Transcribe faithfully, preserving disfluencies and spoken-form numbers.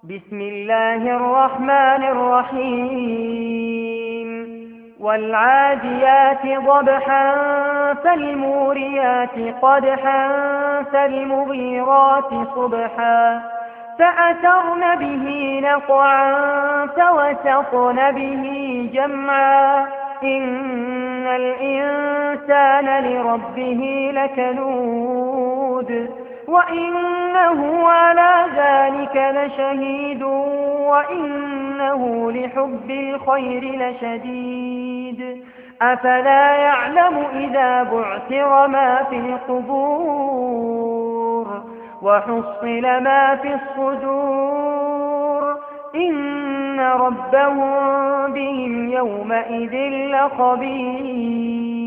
بسم الله الرحمن الرحيم والعاديات ضبحا فالموريات قدحا فالمغيرات صبحا فأثرن به نقعا فوسطن به جمعا إن الإنسان لربه لكنود وإنه على ذلك لشهيد وإنه لحب الخير لشديد أفلا يعلم إذا بعثر ما في القبور وحصل ما في الصدور إن ربهم بهم يومئذ لخبير.